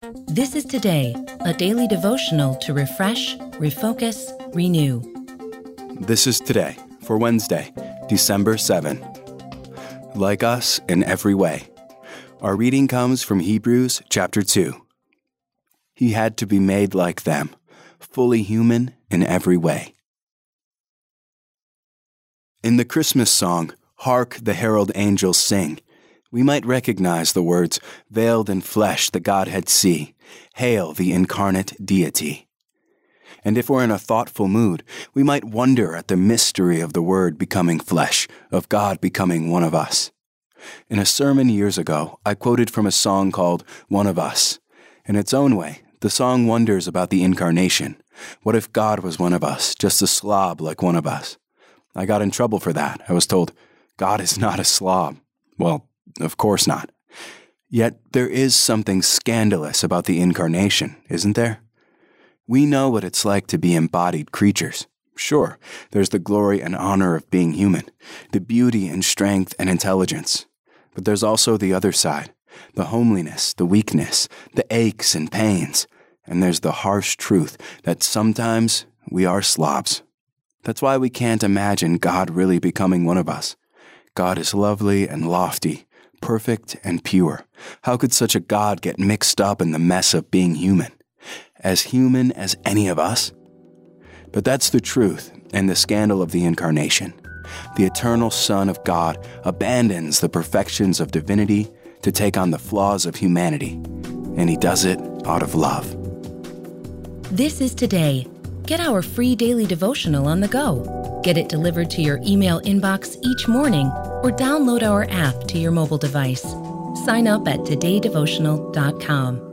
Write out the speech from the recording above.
This is Today, a daily devotional to refresh, refocus, renew. This is Today for Wednesday, December 7. Like us in every way. Our reading comes from Hebrews chapter 2. He had to be made like them, fully human in every way. In the Christmas song, Hark the Herald Angels Sing, we might recognize the words, veiled in flesh the Godhead see, hail the incarnate deity. And if we're in a thoughtful mood, we might wonder at the mystery of the Word becoming flesh, of God becoming one of us. In a sermon years ago, I quoted from a song called One of Us. In its own way, the song wonders about the incarnation. What if God was one of us, just a slob like one of us? I got in trouble for that. I was told, God is not a slob. Well, of course not. Yet there is something scandalous about the incarnation, isn't there? We know what it's like to be embodied creatures. Sure, there's the glory and honor of being human, the beauty and strength and intelligence. But there's also the other side, the homeliness, the weakness, the aches and pains. And there's the harsh truth that sometimes we are slobs. That's why we can't imagine God really becoming one of us. God is lovely and lofty, perfect and pure. How could such a God get mixed up in the mess of being human as any of us? But that's the truth and the scandal of the incarnation. The eternal Son of God abandons the perfections of divinity to take on the flaws of humanity, and he does it out of love. This is Today. Get our free daily devotional on the go. Get it delivered to your email inbox each morning or download our app to your mobile device. Sign up at todaydevotional.com.